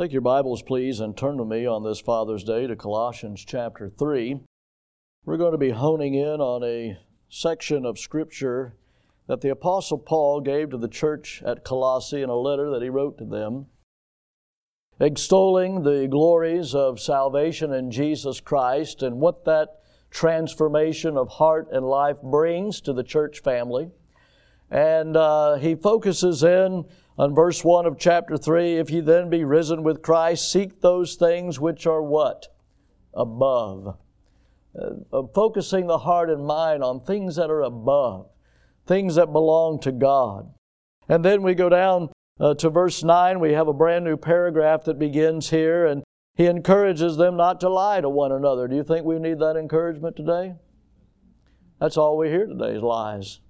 Take your Bibles, please, and turn to me on this Father's Day to Colossians chapter 3. We're going to be honing in on a section of Scripture that the Apostle Paul gave to the church at Colossae in a letter that he wrote to them, extolling the glories of salvation in Jesus Christ and what that transformation of heart and life brings to the church family. And he focuses in on verse 1 of chapter 3, if ye then be risen with Christ, seek those things which are what? Above. Focusing the heart and mind on things that are above, things that belong to God. And then we go down to verse 9. We have a brand new paragraph that begins here, and he encourages them not to lie to one another. Do you think we need that encouragement today? That's all we hear today is lies.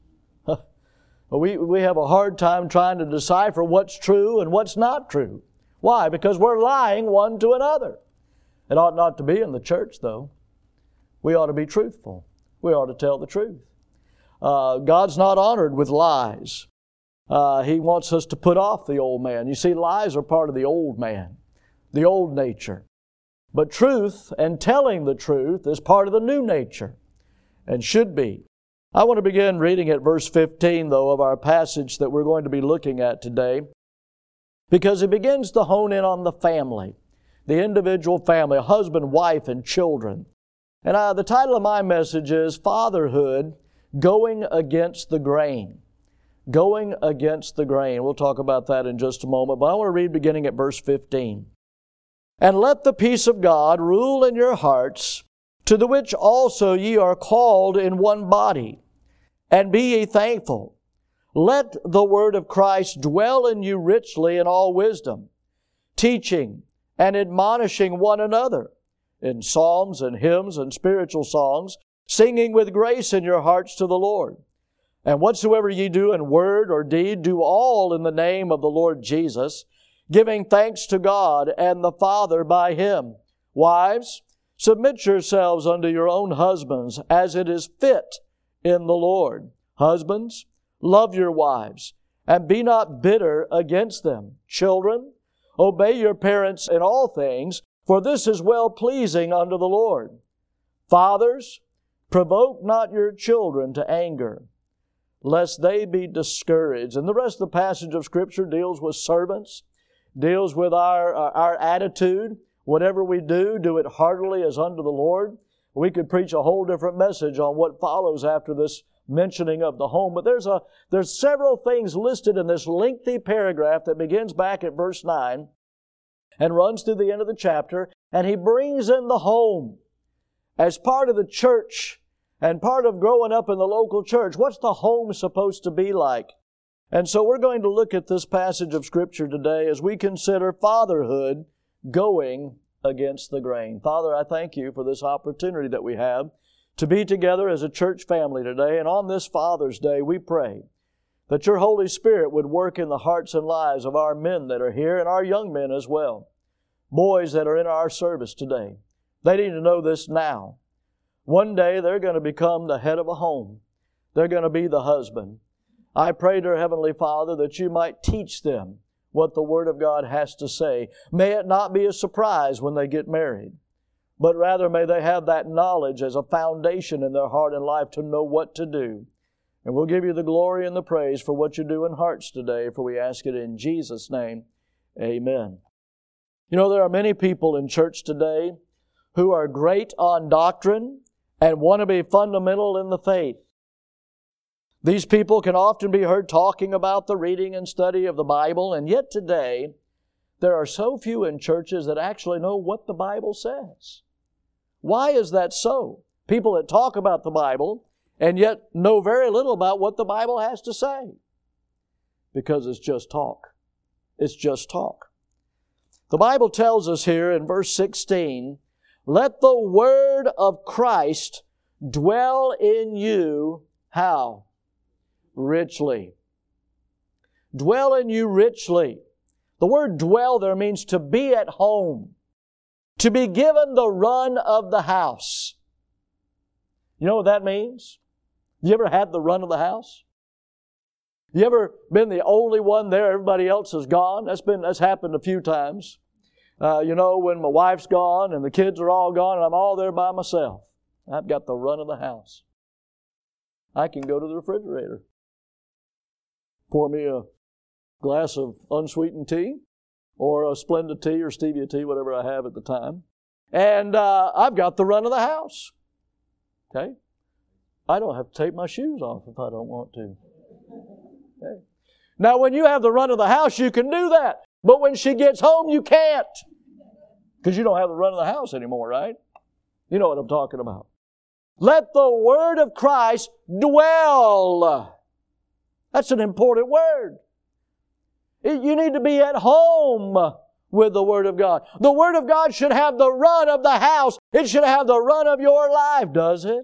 We have a hard time trying to decipher what's true and what's not true. Why? Because we're lying one to another. It ought not to be in the church, though. We ought to be truthful. We ought to tell the truth. God's not honored with lies. He wants us to put off the old man. You see, lies are part of the old man, the old nature. But truth and telling the truth is part of the new nature and should be. I want to begin reading at verse 15, though, of our passage that we're going to be looking at today, because it begins to hone in on the family, the individual family, a husband, wife, and children. And the title of my message is Fatherhood, Going Against the Grain. Going against the grain. We'll talk about that in just a moment, but I want to read beginning at verse 15. And let the peace of God rule in your hearts, to the which also ye are called in one body, and be ye thankful. Let the word of Christ dwell in you richly in all wisdom, teaching and admonishing one another in psalms and hymns and spiritual songs, singing with grace in your hearts to the Lord. And whatsoever ye do in word or deed, do all in the name of the Lord Jesus, giving thanks to God and the Father by Him. Wives, submit yourselves unto your own husbands, as it is fit in the Lord. Husbands, love your wives, and be not bitter against them. Children, obey your parents in all things, for this is well-pleasing unto the Lord. Fathers, provoke not your children to anger, lest they be discouraged. And the rest of the passage of Scripture deals with servants, deals with our attitude. Whatever we do, do it heartily as unto the Lord. We could preach a whole different message on what follows after this mentioning of the home. But there's several things listed in this lengthy paragraph that begins back at verse 9 and runs through the end of the chapter. And he brings in the home as part of the church and part of growing up in the local church. What's the home supposed to be like? And so we're going to look at this passage of Scripture today as we consider fatherhood going against the grain. Father, I thank you for this opportunity that we have to be together as a church family today. And on this Father's Day, we pray that your Holy Spirit would work in the hearts and lives of our men that are here and our young men as well. Boys that are in our service today. They need to know this now. One day they're going to become the head of a home. They're going to be the husband. I pray, dear Heavenly Father, that you might teach them what the Word of God has to say. May it not be a surprise when they get married, but rather may they have that knowledge as a foundation in their heart and life to know what to do. And we'll give you the glory and the praise for what you do in hearts today, for we ask it in Jesus' name. Amen. You know, there are many people in church today who are great on doctrine and want to be fundamental in the faith. These people can often be heard talking about the reading and study of the Bible, and yet today there are so few in churches that actually know what the Bible says. Why is that so? People that talk about the Bible and yet know very little about what the Bible has to say. Because it's just talk. It's just talk. The Bible tells us here in verse 16, let the word of Christ dwell in you, how? Richly. Dwell in you richly. The word dwell there means to be at home, to be given the run of the house. You know what that means? You ever had the run of the house? You ever been the only one there, everybody else is gone? That's happened a few times. When my wife's gone and the kids are all gone and I'm all there by myself, I've got the run of the house. I can go to the refrigerator, pour me a glass of unsweetened tea or a Splenda tea or stevia tea, whatever I have at the time, and I've got the run of the house. Okay? I don't have to take my shoes off if I don't want to. Okay? Now, when you have the run of the house, you can do that. But when she gets home, you can't. Because you don't have the run of the house anymore, right? You know what I'm talking about. Let the word of Christ dwell. That's an important word. You need to be at home with the Word of God. The Word of God should have the run of the house. It should have the run of your life, does it?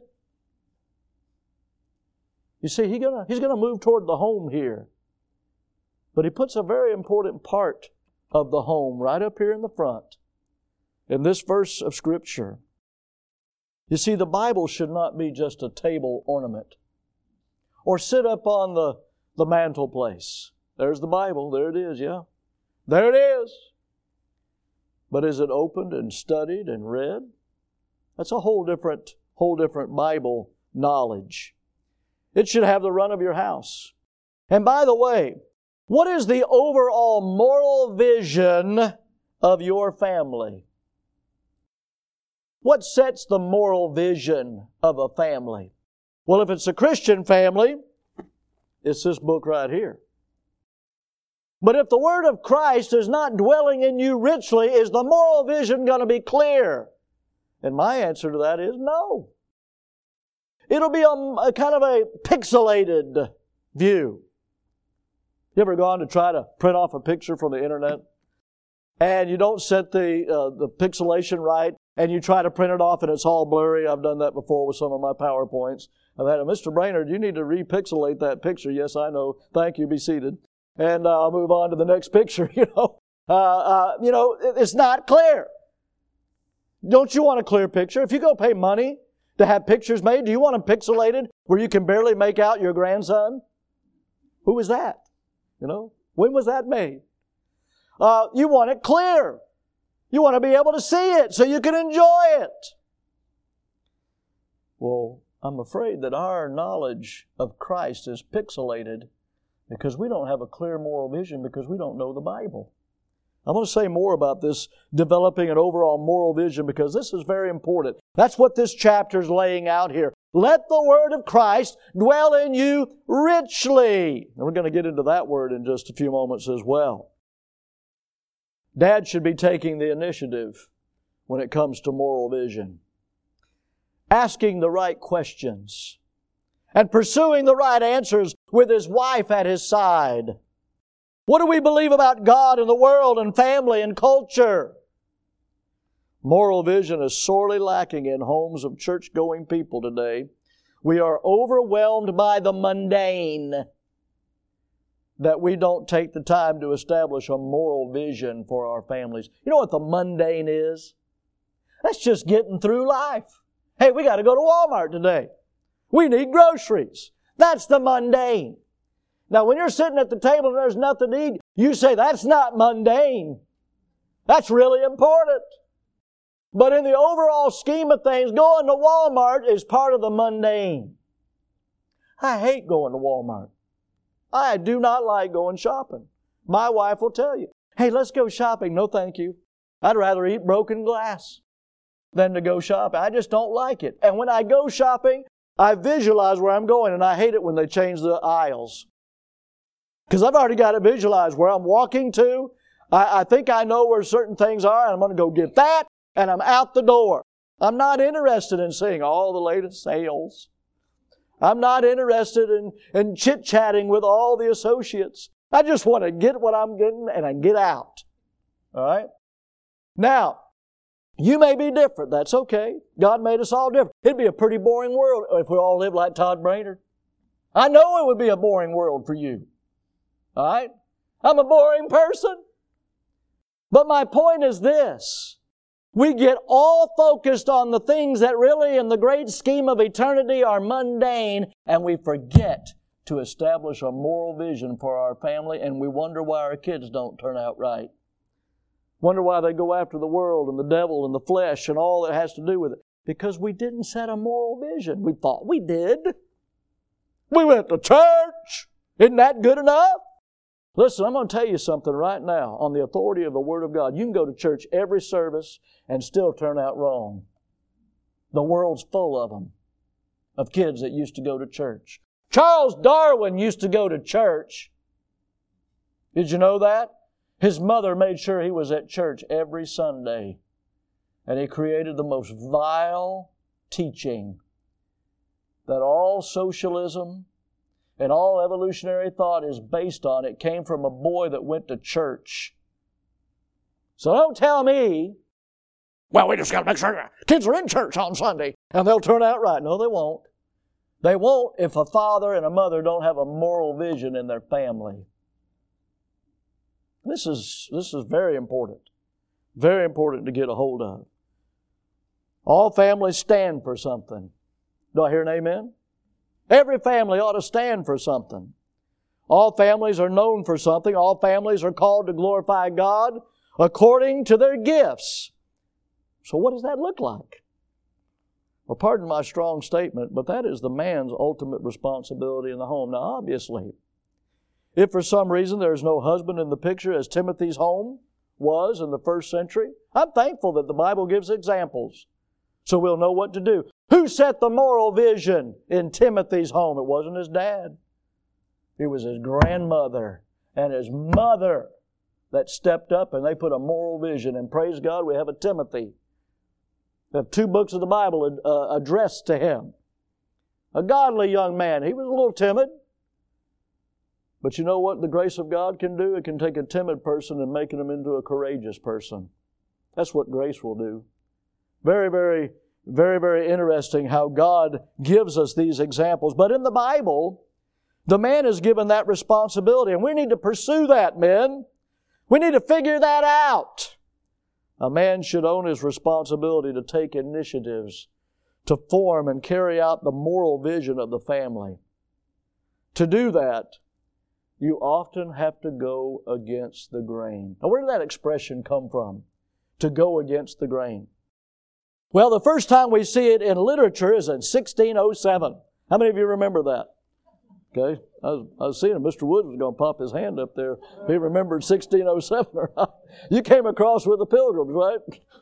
You see, he's going to move toward the home here. But he puts a very important part of the home right up here in the front in this verse of Scripture. You see, the Bible should not be just a table ornament or sit up on the mantelpiece. There's the Bible. There it is, yeah. There it is. But is it opened and studied and read? That's a whole different Bible knowledge. It should have the run of your house. And by the way, what is the overall moral vision of your family? What sets the moral vision of a family? Well, if it's a Christian family, it's this book right here. But if the Word of Christ is not dwelling in you richly, is the moral vision going to be clear? And my answer to that is no. It'll be a kind of a pixelated view. You ever gone to try to print off a picture from the internet and you don't set the pixelation right and you try to print it off and it's all blurry? I've done that before with some of my PowerPoints. I've had Mr. Brainerd, you need to repixelate that picture. Yes, I know. Thank you. Be seated. And I'll move on to the next picture, it's not clear. Don't you want a clear picture? If you go pay money to have pictures made, do you want them pixelated where you can barely make out your grandson? Who was that? When was that made? You want it clear. You want to be able to see it so you can enjoy it. Well, I'm afraid that our knowledge of Christ is pixelated because we don't have a clear moral vision because we don't know the Bible. I'm going to say more about this developing an overall moral vision because this is very important. That's what this chapter is laying out here. Let the Word of Christ dwell in you richly. And we're going to get into that word in just a few moments as well. Dad should be taking the initiative when it comes to moral vision. Asking the right questions and pursuing the right answers with his wife at his side. What do we believe about God and the world and family and culture? Moral vision is sorely lacking in homes of church-going people today. We are overwhelmed by the mundane that we don't take the time to establish a moral vision for our families. You know what the mundane is? That's just getting through life. Hey, we got to go to Walmart today. We need groceries. That's the mundane. Now, when you're sitting at the table and there's nothing to eat, you say, that's not mundane. That's really important. But in the overall scheme of things, going to Walmart is part of the mundane. I hate going to Walmart. I do not like going shopping. My wife will tell you, hey, let's go shopping. No, thank you. I'd rather eat broken glass than to go shopping. I just don't like it. And when I go shopping, I visualize where I'm going, and I hate it when they change the aisles. Because I've already got it visualized where I'm walking to. I think I know where certain things are, and I'm going to go get that, and I'm out the door. I'm not interested in seeing all the latest sales. I'm not interested in chit-chatting with all the associates. I just want to get what I'm getting and I get out. All right? Now, you may be different. That's okay. God made us all different. It'd be a pretty boring world if we all lived like Todd Brainerd. I know it would be a boring world for you. All right? I'm a boring person. But my point is this. We get all focused on the things that really, in the great scheme of eternity, are mundane, and we forget to establish a moral vision for our family, and we wonder why our kids don't turn out right. Wonder why they go after the world and the devil and the flesh and all that has to do with it. Because we didn't set a moral vision. We thought we did. We went to church. Isn't that good enough? Listen, I'm going to tell you something right now on the authority of the Word of God. You can go to church every service and still turn out wrong. The world's full of them, of kids that used to go to church. Charles Darwin used to go to church. Did you know that? His mother made sure he was at church every Sunday. And he created the most vile teaching that all socialism and all evolutionary thought is based on. It came from a boy that went to church. So don't tell me, well, we just got to make sure kids are in church on Sunday and they'll turn out right. No, they won't. They won't if a father and a mother don't have a moral vision in their family. This is very important. Very important to get a hold of. All families stand for something. Do I hear an amen? Every family ought to stand for something. All families are known for something. All families are called to glorify God according to their gifts. So what does that look like? Well, pardon my strong statement, but that is the man's ultimate responsibility in the home. Now, obviously, if for some reason there is no husband in the picture, as Timothy's home was in the first century, I'm thankful that the Bible gives examples so we'll know what to do. Who set the moral vision in Timothy's home? It wasn't his dad. It was his grandmother and his mother that stepped up and they put a moral vision. And praise God, we have a Timothy. We have 2 books of the Bible addressed to him. A godly young man. He was a little timid. But you know what the grace of God can do? It can take a timid person and make him into a courageous person. That's what grace will do. Very, very, very, very interesting how God gives us these examples. But in the Bible, the man is given that responsibility. And we need to pursue that, men. We need to figure that out. A man should own his responsibility to take initiatives to form and carry out the moral vision of the family. To do that, you often have to go against the grain. Now, where did that expression come from? To go against the grain. Well, the first time we see it in literature is in 1607. How many of you remember that? Okay. I was seeing Mr. Woods was going to pop his hand up there. If he remembered 1607 or not. You came across with the Pilgrims, right?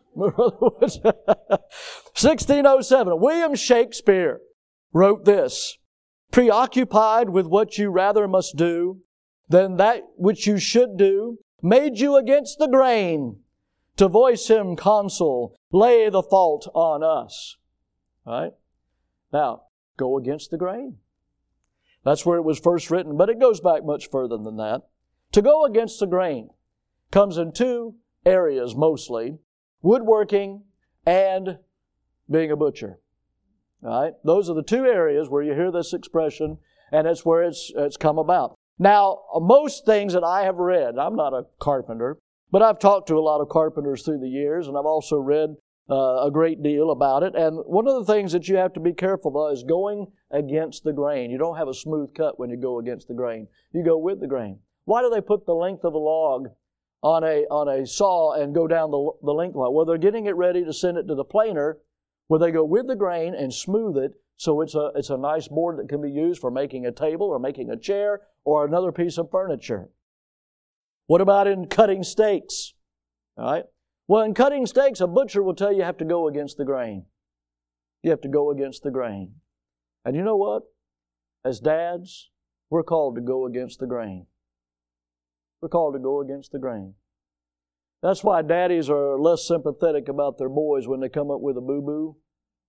1607. William Shakespeare wrote this. Preoccupied with what you rather must do than that which you should do, made you against the grain. To voice him consul, lay the fault on us. All right? Now, go against the grain. That's where it was first written, but it goes back much further than that. To go against the grain comes in 2 areas mostly, woodworking and being a butcher. All right? Those are the 2 areas where you hear this expression, and it's where it's come about. Now, most things that I have read, I'm not a carpenter, but I've talked to a lot of carpenters through the years, and I've also read a great deal about it. And one of the things that you have to be careful of is going against the grain. You don't have a smooth cut when you go against the grain. You go with the grain. Why do they put the length of a log on a saw and go down the length of it? Well, they're getting it ready to send it to the planer, where they go with the grain and smooth it so it's a nice board that can be used for making a table or making a chair or another piece of furniture. What about in cutting steaks? All right. Well, in cutting steaks, a butcher will tell you have to go against the grain. You have to go against the grain. And you know what? As dads, we're called to go against the grain. We're called to go against the grain. That's why daddies are less sympathetic about their boys when they come up with a boo-boo.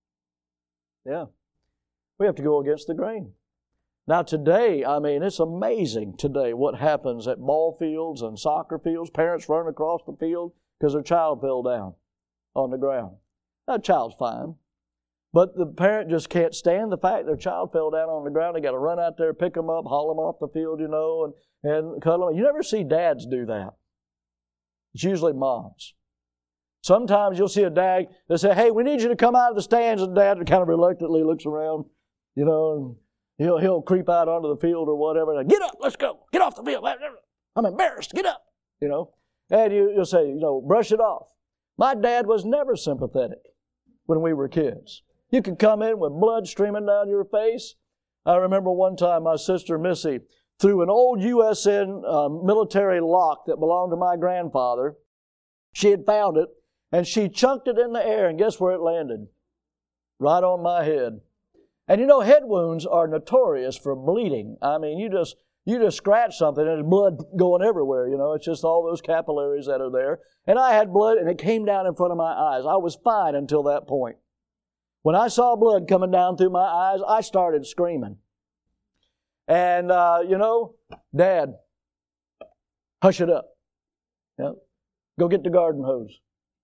Yeah. We have to go against the grain. Now today, it's amazing today what happens at ball fields and soccer fields. Parents run across the field because their child fell down on the ground. That child's fine. But the parent just can't stand the fact their child fell down on the ground. They got to run out there, pick them up, haul them off the field, and cuddle them. You never see dads do that. It's usually moms. Sometimes you'll see a dad, they say, hey, we need you to come out of the stands, and dad kind of reluctantly looks around, and he'll creep out onto the field or whatever. And get up, let's go. Get off the field. I'm embarrassed. Get up. And you'll say, brush it off. My dad was never sympathetic when we were kids. You could come in with blood streaming down your face. I remember one time my sister Missy threw an old USN military lock that belonged to my grandfather. She had found it, and she chunked it in the air, and guess where it landed? Right on my head. And head wounds are notorious for bleeding. I mean, you just scratch something and there's blood going everywhere, It's just all those capillaries that are there. And I had blood, and it came down in front of my eyes. I was fine until that point. When I saw blood coming down through my eyes, I started screaming. And, Dad, hush it up. Go get the garden hose.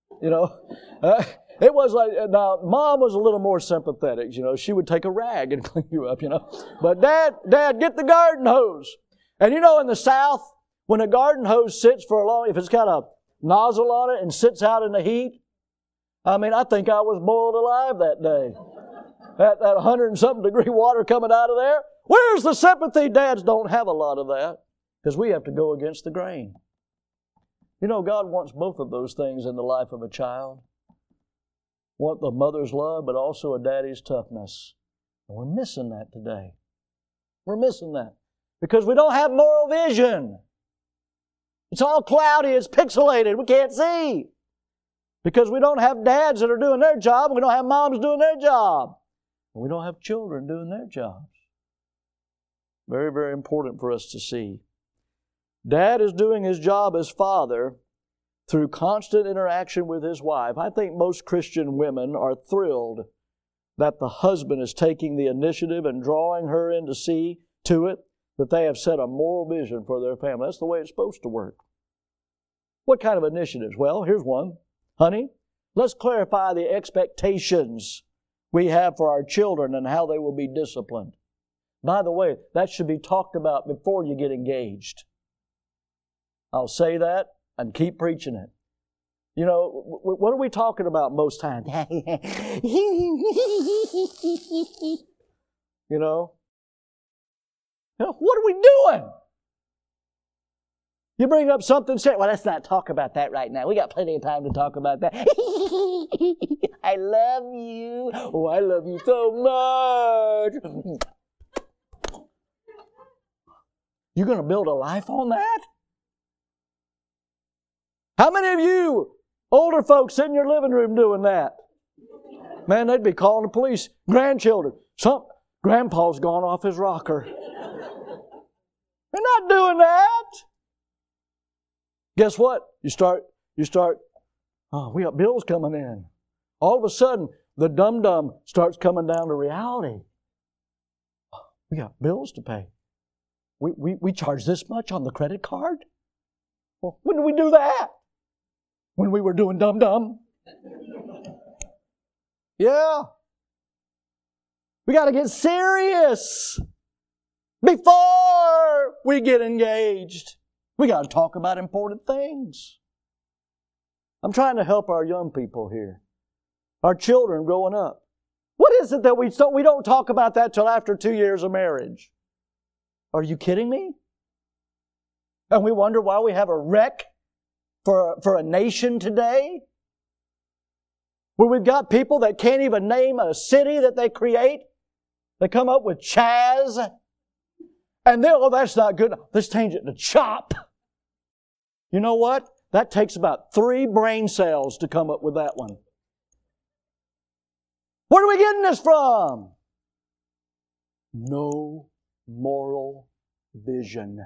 It was like, now, Mom was a little more sympathetic. She would take a rag and clean you up, But Dad, get the garden hose. And in the South, when a garden hose sits for a long, if it's got a nozzle on it and sits out in the heat, I think I was boiled alive that day. That 100 and something degree water coming out of there. Where's the sympathy? Dads don't have a lot of that because we have to go against the grain. God wants both of those things in the life of a child. Want the mother's love, but also a daddy's toughness. And we're missing that today. We're missing that because we don't have moral vision. It's all cloudy. It's pixelated. We can't see. Because we don't have dads that are doing their job. We don't have moms doing their job. And we don't have children doing their jobs. Very, very important for us to see. Dad is doing his job as father through constant interaction with his wife. I think most Christian women are thrilled that the husband is taking the initiative and drawing her in to see to it that they have set a moral vision for their family. That's the way it's supposed to work. What kind of initiatives? Well, here's one. Honey, let's clarify the expectations we have for our children and how they will be disciplined. By the way, that should be talked about before you get engaged. I'll say that and keep preaching it. What are we talking about most times? What are we doing? You bring up something, say, well, let's not talk about that right now. We got plenty of time to talk about that. I love you. Oh, I love you so much. You're going to build a life on that? How many of you older folks sit in your living room doing that? Man, they'd be calling the police. Grandchildren. Grandpa's gone off his rocker. They're not doing that. Guess what? You start, we got bills coming in. All of a sudden, the dum-dum starts coming down to reality. We got bills to pay. We charge this much on the credit card? Well, when did we do that? When we were doing dum-dum? Yeah. We got to get serious before we get engaged. We got to talk about important things. I'm trying to help our young people here. Our children growing up. What is it that we don't talk about that till after 2 years of marriage? Are you kidding me? And we wonder why we have a wreck for a nation today? Where we've got people that can't even name a city that they create. They come up with Chaz. And then, that's not good. Let's change it to Chop. You know what? That takes about 3 brain cells to come up with that one. Where are we getting this from? No moral vision.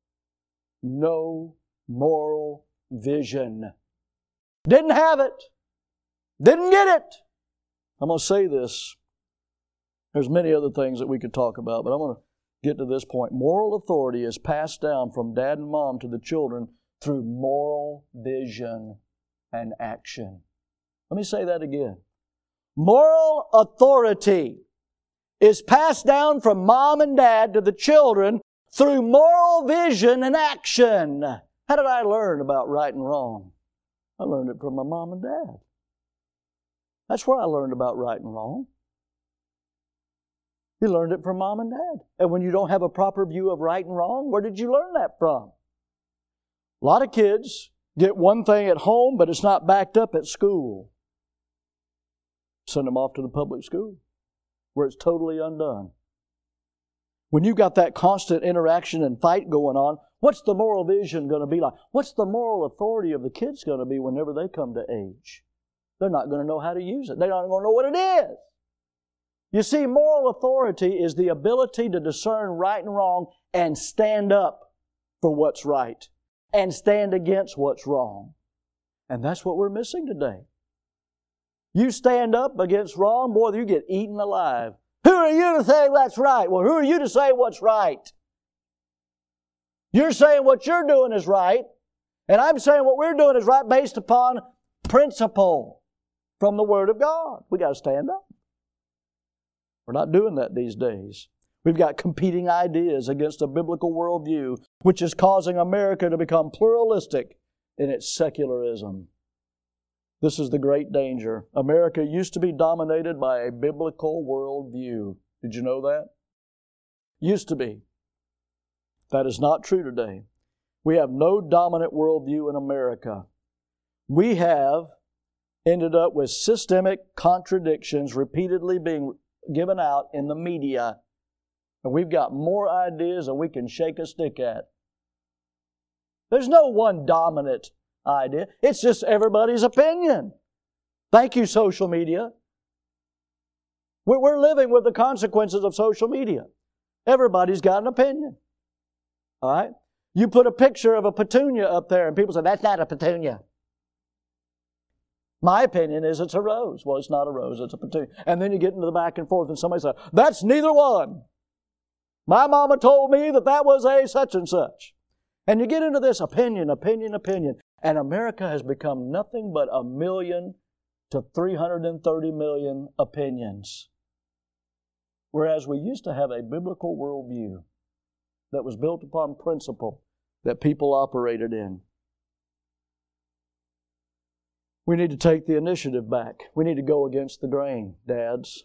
No moral vision. Didn't have it. Didn't get it. I'm going to say this. There's many other things that we could talk about, but I'm going to get to this point. Moral authority is passed down from dad and mom to the children through moral vision and action. Let me say that again. Moral authority is passed down from mom and dad to the children through moral vision and action. How did I learn about right and wrong? I learned it from my mom and dad. That's where I learned about right and wrong. You learned it from mom and dad. And when you don't have a proper view of right and wrong, where did you learn that from? A lot of kids get one thing at home, but it's not backed up at school. Send them off to the public school where it's totally undone. When you've got that constant interaction and fight going on, what's the moral vision going to be like? What's the moral authority of the kids going to be whenever they come to age? They're not going to know how to use it. They're not going to know what it is. You see, moral authority is the ability to discern right and wrong and stand up for what's right and stand against what's wrong. And that's what we're missing today. You stand up against wrong, boy, you get eaten alive. Who are you to say what's right? Well, who are you to say what's right? You're saying what you're doing is right, and I'm saying what we're doing is right based upon principle from the Word of God. We got to stand up. We're not doing that these days. We've got competing ideas against a biblical worldview, which is causing America to become pluralistic in its secularism. This is the great danger. America used to be dominated by a biblical worldview. Did you know that? Used to be. That is not true today. We have no dominant worldview in America. We have ended up with systemic contradictions repeatedly being given out in the media. And we've got more ideas than we can shake a stick at. There's no one dominant idea. It's just everybody's opinion. Thank you, social media. We're living with the consequences of social media. Everybody's got an opinion. All right? You put a picture of a petunia up there and people say, that's not a petunia. My opinion is it's a rose. Well, it's not a rose, it's a petunia. And then you get into the back and forth and somebody says, that's neither one. My mama told me that was a such and such. And you get into this opinion. And America has become nothing but 1 million to 330 million opinions. Whereas we used to have a biblical worldview that was built upon principle that people operated in. We need to take the initiative back. We need to go against the grain, dads.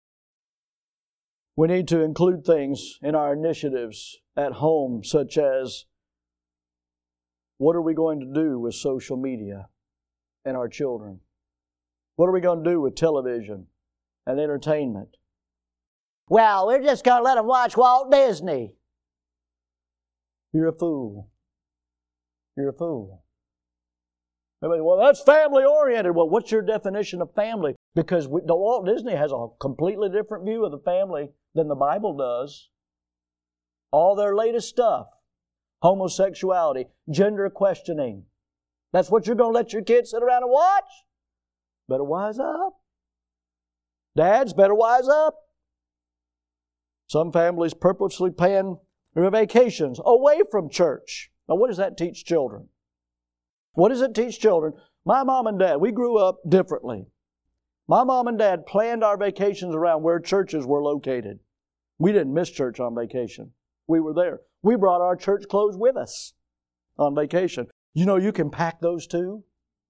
We need to include things in our initiatives at home, such as what are we going to do with social media and our children? What are we going to do with television and entertainment? Well, we're just going to let them watch Walt Disney. You're a fool. You're a fool. Everybody, well, that's family-oriented. Well, what's your definition of family? Because Walt Disney has a completely different view of the family than the Bible does. All their latest stuff, homosexuality, gender questioning. That's what you're going to let your kids sit around and watch? Better wise up. Dads, better wise up. Some families purposely plan their vacations away from church. Now, what does that teach children? What does it teach children? My mom and dad, we grew up differently. My mom and dad planned our vacations around where churches were located. We didn't miss church on vacation. We were there. We brought our church clothes with us on vacation. You know you can pack those too.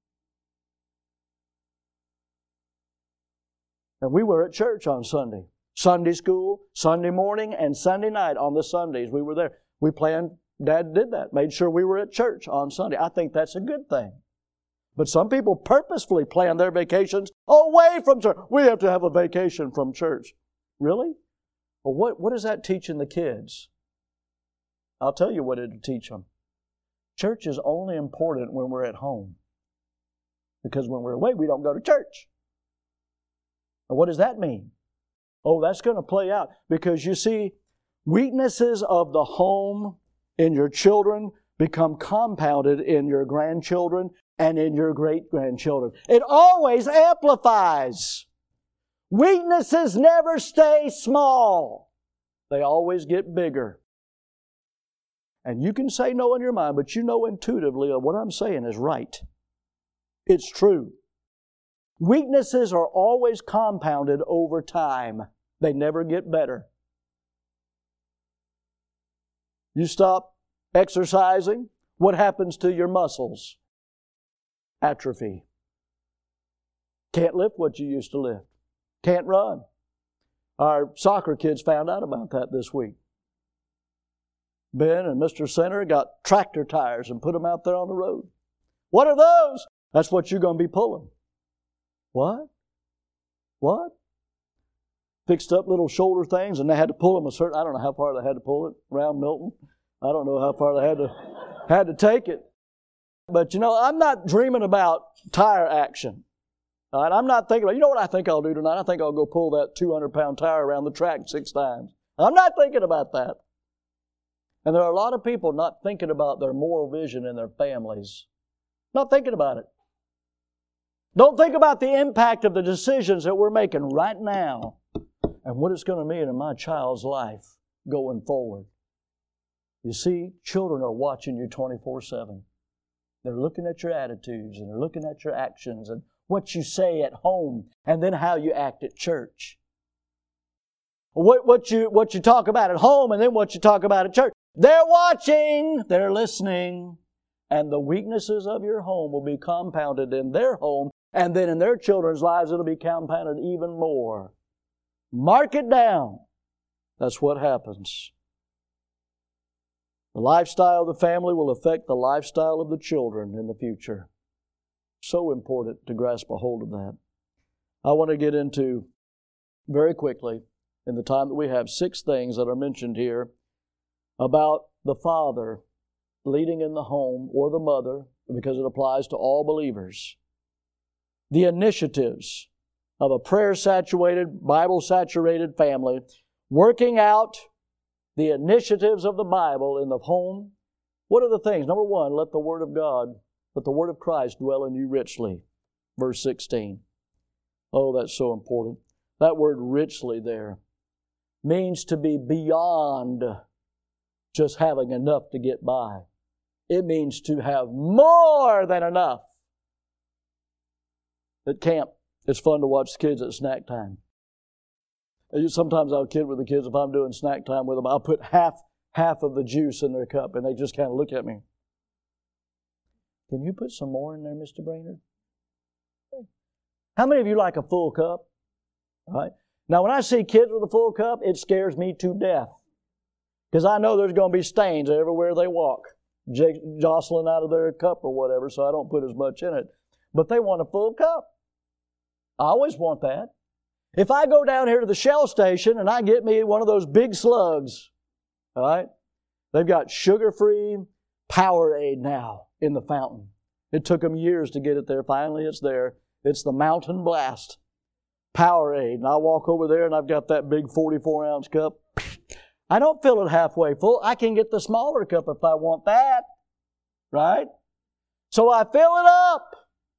And we were at church on Sunday. Sunday school, Sunday morning, and Sunday night on the Sundays. We were there. We planned, Dad did that, made sure we were at church on Sunday. I think that's a good thing. But some people purposefully plan their vacations away from church. We have to have a vacation from church. Really? Well, what is that teaching the kids? I'll tell you what it'll teach them. Church is only important when we're at home. Because when we're away, we don't go to church. And what does that mean? Oh, that's going to play out. Because you see, weaknesses of the home in your children become compounded in your grandchildren and in your great-grandchildren. It always amplifies. Weaknesses never stay small. They always get bigger. And you can say no in your mind, but you know intuitively that what I'm saying is right. It's true. Weaknesses are always compounded over time. They never get better. You stop exercising, what happens to your muscles? Atrophy. Can't lift what you used to lift. Can't run. Our soccer kids found out about that this week. Ben and Mr. Center got tractor tires and put them out there on the road. What are those? That's what you're going to be pulling. What? What? Fixed up little shoulder things, and they had to pull them I don't know how far they had to pull it around Milton. I don't know how far they had to take it. But I'm not dreaming about tire action. All right? I'm not thinking about, what I think I'll do tonight? I think I'll go pull that 200-pound tire around the track 6 times. I'm not thinking about that. And there are a lot of people not thinking about their moral vision in their families. Not thinking about it. Don't think about the impact of the decisions that we're making right now and what it's going to mean in my child's life going forward. You see, children are watching you 24/7. They're looking at your attitudes and they're looking at your actions and what you say at home and then how you act at church. What you talk about at home and then what you talk about at church. They're watching, they're listening, and the weaknesses of your home will be compounded in their home, and then in their children's lives it'll be compounded even more. Mark it down. That's what happens. The lifestyle of the family will affect the lifestyle of the children in the future. So important to grasp a hold of that. I want to get into, very quickly, in the time that we have, 6 things that are mentioned here about the father leading in the home, or the mother, because it applies to all believers. The initiatives of a prayer-saturated, Bible-saturated family, working out the initiatives of the Bible in the home. What are the things? Number 1, let the Word of God, let the Word of Christ dwell in you richly. Verse 16. Oh, that's so important. That word richly there means to be beyond just having enough to get by. It means to have more than enough. At camp, it's fun to watch the kids at snack time. Sometimes I'll kid with the kids if I'm doing snack time with them. I'll put half of the juice in their cup, and they just kind of look at me. Can you put some more in there, Mr. Brainerd? How many of you like a full cup? All right. Now, when I see kids with a full cup, it scares me to death. Because I know there's going to be stains everywhere they walk, jostling out of their cup or whatever, so I don't put as much in it. But they want a full cup. I always want that. If I go down here to the Shell station and I get me one of those big slugs, all right, they've got sugar-free Powerade now in the fountain. It took them years to get it there. Finally, it's there. It's the Mountain Blast Powerade. And I walk over there and I've got that big 44-ounce cup. I don't fill it halfway full. I can get the smaller cup if I want that, right? So I fill it up.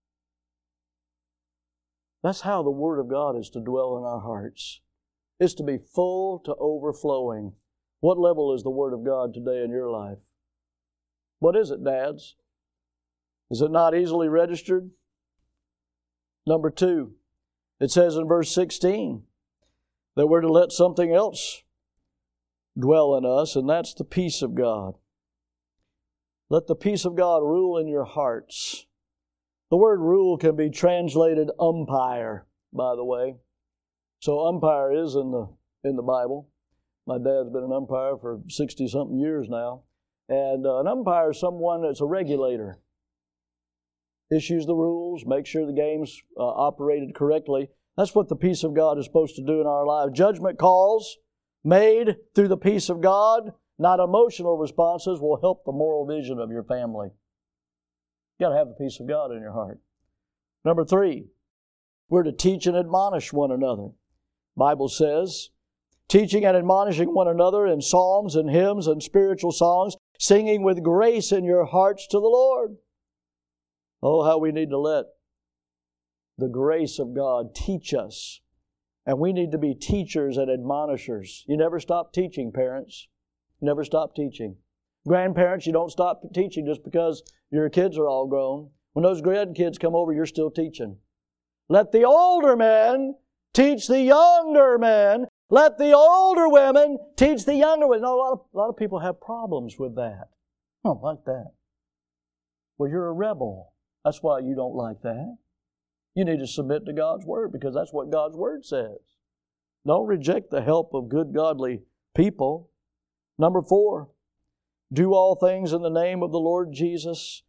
That's how the Word of God is to dwell in our hearts. It's to be full to overflowing. What level is the Word of God today in your life? What is it, dads? Is it not easily registered? Number 2, it says in verse 16 that we're to let something else dwell in us, and that's the peace of God. Let the peace of God rule in your hearts. The word rule can be translated umpire, by the way. So umpire is in the Bible. My dad's been an umpire for 60-something years now. And an umpire is someone that's a regulator. Issues the rules, makes sure the game's operated correctly. That's what the peace of God is supposed to do in our lives. Judgment calls made through the peace of God, not emotional responses, will help the moral vision of your family. You've got to have the peace of God in your heart. Number 3, we're to teach and admonish one another. The Bible says, teaching and admonishing one another in psalms and hymns and spiritual songs, singing with grace in your hearts to the Lord. Oh, how we need to let the grace of God teach us. And we need to be teachers and admonishers. You never stop teaching, parents. You never stop teaching. Grandparents, you don't stop teaching just because your kids are all grown. When those grandkids come over, you're still teaching. Let the older men teach the younger men. Let the older women teach the younger women. No, a lot of people have problems with that. I don't like that. Well, you're a rebel. That's why you don't like that. You need to submit to God's Word because that's what God's Word says. Don't reject the help of good, godly people. Number 4, do all things in the name of the Lord Jesus,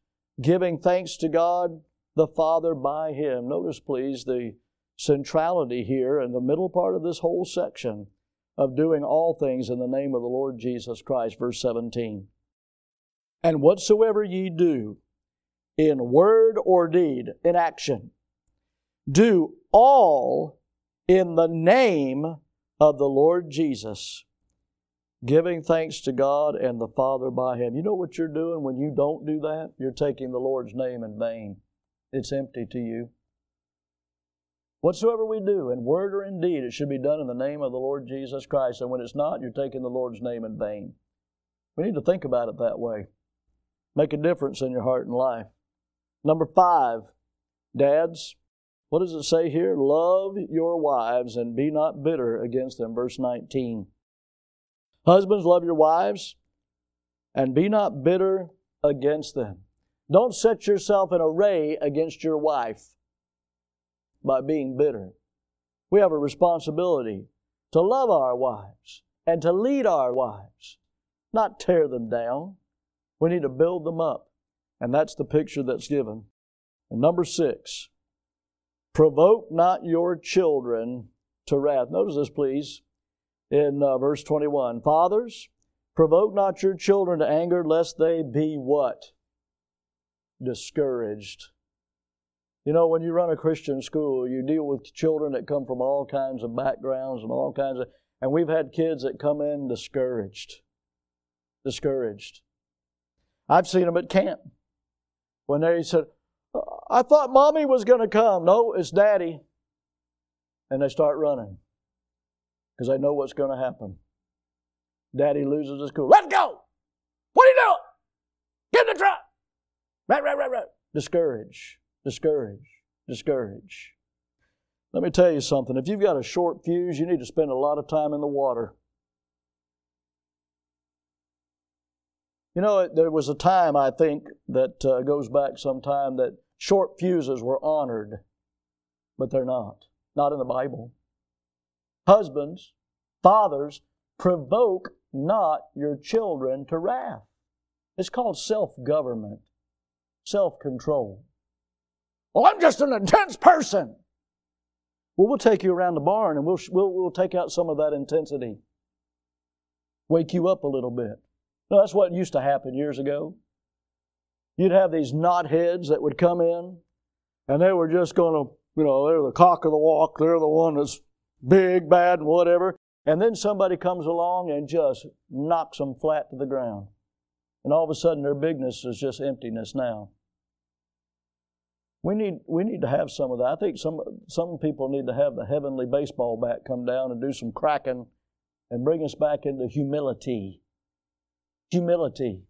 giving thanks to God the Father by Him. Notice, please, the centrality here in the middle part of this whole section of doing all things in the name of the Lord Jesus Christ. Verse 17. And whatsoever ye do, in word or deed, in action, do all in the name of the Lord Jesus, giving thanks to God and the Father by Him. You know what you're doing when you don't do that? You're taking the Lord's name in vain. It's empty to you. Whatsoever we do, in word or in deed, it should be done in the name of the Lord Jesus Christ. And when it's not, you're taking the Lord's name in vain. We need to think about it that way. Make a difference in your heart and life. Number 5, dads, what does it say here? Love your wives and be not bitter against them. Verse 19. Husbands, love your wives and be not bitter against them. Don't set yourself in array against your wife by being bitter. We have a responsibility to love our wives and to lead our wives, not tear them down. We need to build them up. And that's the picture that's given. And number 6, provoke not your children to wrath. Notice this, please, in verse 21. Fathers, provoke not your children to anger, lest they be what? Discouraged. You know, when you run a Christian school, you deal with children that come from all kinds of backgrounds and all kinds of, and we've had kids that come in discouraged. Discouraged. I've seen them at camp. When they said, I thought Mommy was going to come. No, it's Daddy. And they start running because they know what's going to happen. Daddy loses his cool. Let's go! What are you doing? Get in the truck! Right. Discourage. Discourage. Let me tell you something. If you've got a short fuse, you need to spend a lot of time in the water. You know, there was a time, I think, that goes back some time that short fuses were honored, but they're not. Not in the Bible. Husbands, fathers, provoke not your children to wrath. It's called self-government, self-control. Well, I'm just an intense person. Well, we'll take you around the barn and we'll take out some of that intensity. Wake you up a little bit. No, that's what used to happen years ago. You'd have these knotheads that would come in, and they were just going to, they're the cock of the walk. They're the one that's big, bad, and whatever. And then somebody comes along and just knocks them flat to the ground. And all of a sudden, their bigness is just emptiness now. We need to have some of that. I think some people need to have the heavenly baseball bat come down and do some cracking and bring us back into humility. Humility.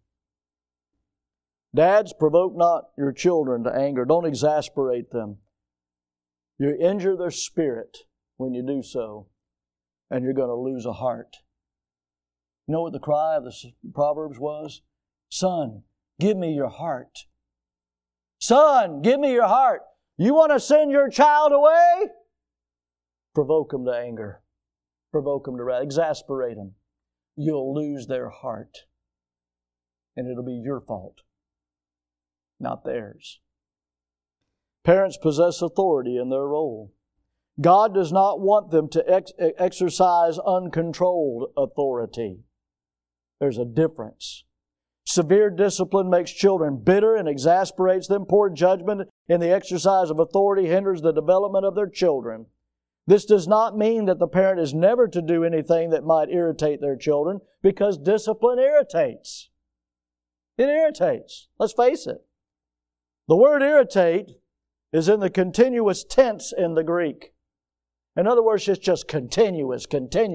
Dads, provoke not your children to anger. Don't exasperate them. You injure their spirit when you do so, and you're going to lose a heart. You know what the cry of the Proverbs was? Son, give me your heart. Son, give me your heart. You want to send your child away? Provoke them to anger. Provoke them to wrath. Exasperate them. You'll lose their heart. And it'll be your fault, not theirs. Parents possess authority in their role. God does not want them to exercise uncontrolled authority. There's a difference. Severe discipline makes children bitter and exasperates them. Poor judgment in the exercise of authority hinders the development of their children. This does not mean that the parent is never to do anything that might irritate their children, because discipline irritates. It irritates. Let's face it. The word irritate is in the continuous tense in the Greek. In other words, it's just continuous.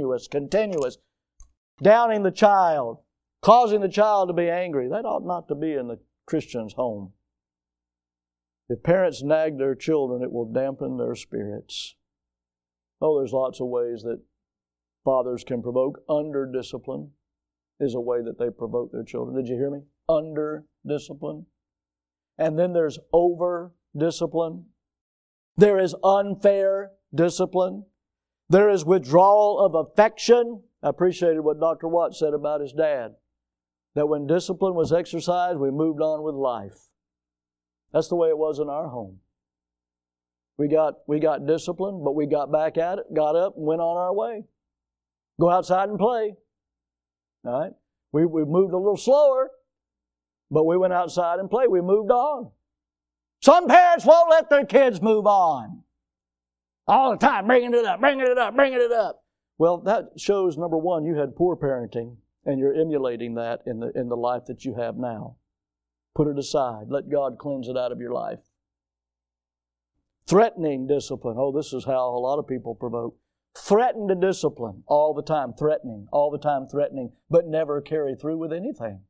Downing the child, causing the child to be angry. That ought not to be in the Christian's home. If parents nag their children, it will dampen their spirits. Oh, there's lots of ways that fathers can provoke. Under discipline is a way that they provoke their children. Did you hear me? Under discipline. And then there's over discipline. There is unfair discipline. There is withdrawal of affection. I appreciated what Dr. Watts said about his dad. That when discipline was exercised, we moved on with life. That's the way it was in our home. We got disciplined, but we got back at it, got up, and went on our way. Go outside and play. All right? We moved a little slower, but we went outside and played. We moved on. Some parents won't let their kids move on. All the time, bringing it up, bringing it up, bringing it up. Well, that shows, number one, you had poor parenting, and you're emulating that in the life that you have now. Put it aside. Let God cleanse it out of your life. Threatening discipline. Oh, this is how a lot of people provoke. Threaten to discipline all the time, threatening, but never carry through with anything.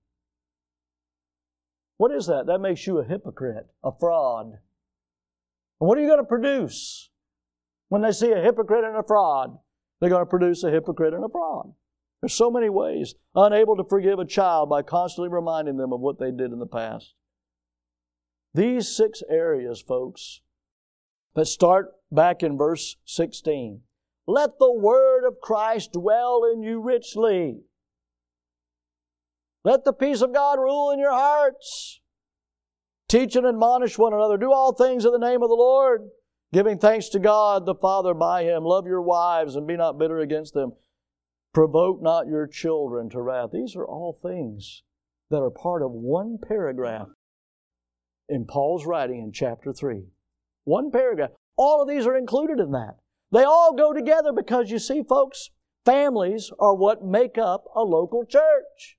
What is that? That makes you a hypocrite, a fraud. And what are you going to produce? When they see a hypocrite and a fraud, they're going to produce a hypocrite and a fraud. There's so many ways. Unable to forgive a child by constantly reminding them of what they did in the past. These 6 areas, folks, let's start back in verse 16. Let the word of Christ dwell in you richly. Let the peace of God rule in your hearts. Teach and admonish one another. Do all things in the name of the Lord, giving thanks to God the Father by Him. Love your wives and be not bitter against them. Provoke not your children to wrath. These are all things that are part of one paragraph in Paul's writing in chapter 3. One paragraph. All of these are included in that. They all go together because, you see, folks, families are what make up a local church.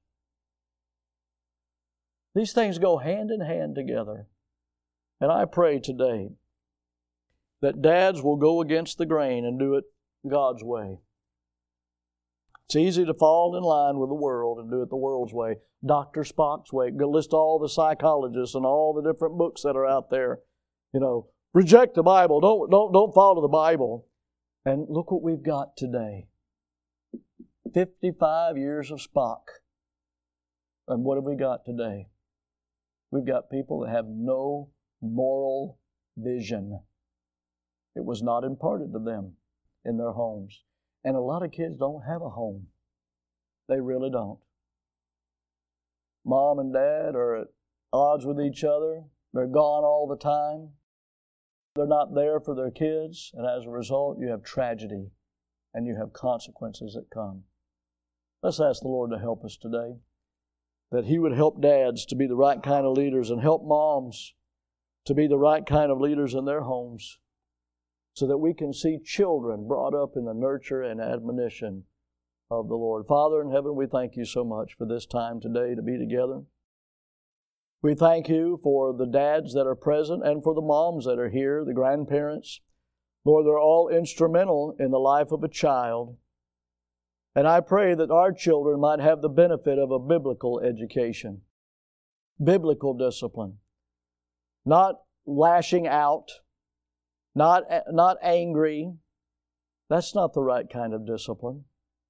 These things go hand in hand together. And I pray today that dads will go against the grain and do it God's way. It's easy to fall in line with the world and do it the world's way. Dr. Spock's way. Go list all the psychologists and all the different books that are out there. You know, reject the Bible. Don't follow the Bible. And look what we've got today. 55 years of Spock. And what have we got today? We've got people that have no moral vision. It was not imparted to them in their homes. And a lot of kids don't have a home. They really don't. Mom and dad are at odds with each other. They're gone all the time. They're not there for their kids. And as a result, you have tragedy and you have consequences that come. Let's ask the Lord to help us today. That He would help dads to be the right kind of leaders and help moms to be the right kind of leaders in their homes, so that we can see children brought up in the nurture and admonition of the Lord. Father in heaven, we thank You so much for this time today to be together. We thank You for the dads that are present and for the moms that are here, the grandparents. Lord, they're all instrumental in the life of a child. And I pray that our children might have the benefit of a biblical education, biblical discipline, not lashing out, not angry. That's not the right kind of discipline.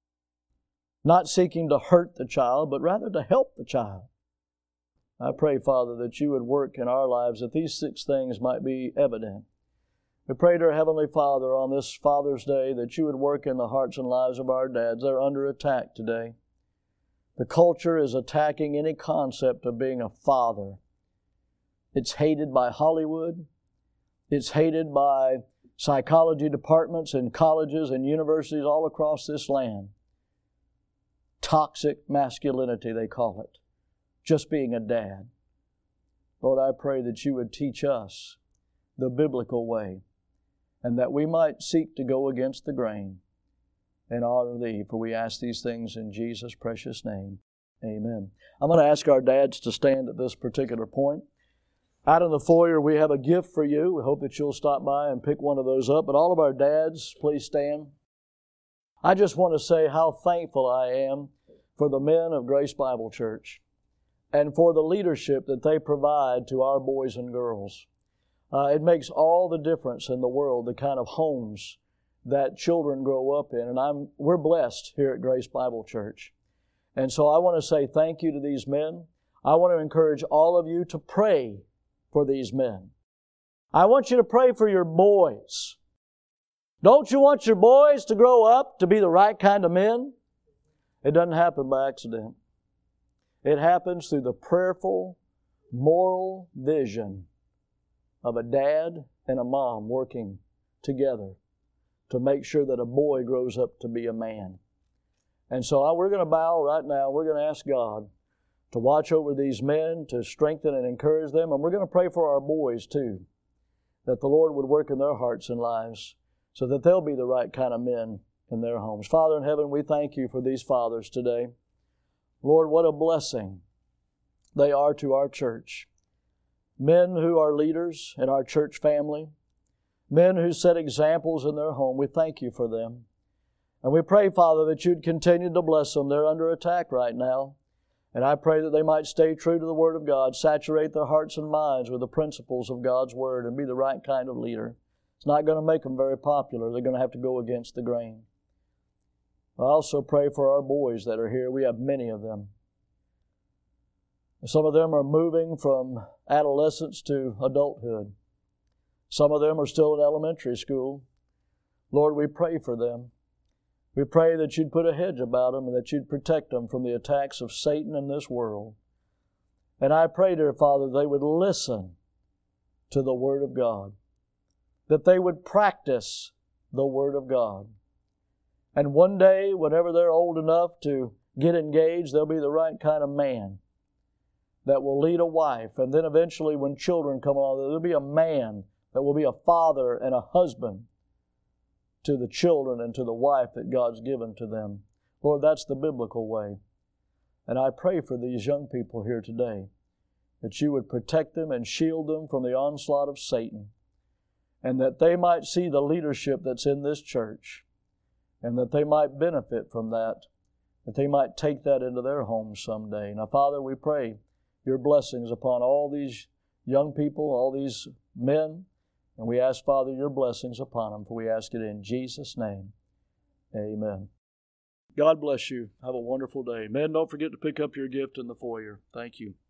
Not seeking to hurt the child, but rather to help the child. I pray, Father, that You would work in our lives, that these 6 things might be evident. We pray to our Heavenly Father on this Father's Day that You would work in the hearts and lives of our dads. They're under attack today. The culture is attacking any concept of being a father. It's hated by Hollywood. It's hated by psychology departments in colleges and universities all across this land. Toxic masculinity, they call it. Just being a dad. Lord, I pray that You would teach us the biblical way, and that we might seek to go against the grain and honor Thee. For we ask these things in Jesus' precious name. Amen. I'm going to ask our dads to stand at this particular point. Out in the foyer, we have a gift for you. We hope that you'll stop by and pick one of those up. But all of our dads, please stand. I just want to say how thankful I am for the men of Grace Bible Church and for the leadership that they provide to our boys and girls. It makes all the difference in the world, the kind of homes that children grow up in. And we're blessed here at Grace Bible Church. And so I want to say thank you to these men. I want to encourage all of you to pray for these men. I want you to pray for your boys. Don't you want your boys to grow up to be the right kind of men? It doesn't happen by accident. It happens through the prayerful, moral vision of a dad and a mom working together to make sure that a boy grows up to be a man. And so we're going to bow right now. We're going to ask God to watch over these men, to strengthen and encourage them. And we're going to pray for our boys too, that the Lord would work in their hearts and lives so that they'll be the right kind of men in their homes. Father in heaven, we thank you for these fathers today. Lord, what a blessing they are to our church. Men who are leaders in our church family, men who set examples in their home. We thank you for them. And we pray, Father, that you'd continue to bless them. They're under attack right now. And I pray that they might stay true to the Word of God, saturate their hearts and minds with the principles of God's Word, and be the right kind of leader. It's not going to make them very popular. They're going to have to go against the grain. I also pray for our boys that are here. We have many of them. Some of them are moving from adolescence to adulthood. Some of them are still in elementary school. Lord, we pray for them. We pray that you'd put a hedge about them and that you'd protect them from the attacks of Satan in this world. And I pray, dear Father, they would listen to the Word of God, that they would practice the Word of God. And one day, whenever they're old enough to get engaged, they'll be the right kind of man that will lead a wife. And then eventually, when children come along, there'll be a man that will be a father and a husband to the children and to the wife that God's given to them. Lord, that's the biblical way. And I pray for these young people here today, that you would protect them and shield them from the onslaught of Satan, and that they might see the leadership that's in this church, and that they might benefit from that they might take that into their homes someday. Now, Father, we pray your blessings upon all these young people, all these men, and we ask, Father, your blessings upon them, for we ask it in Jesus' name. Amen. God bless you. Have a wonderful day. Men, don't forget to pick up your gift in the foyer. Thank you.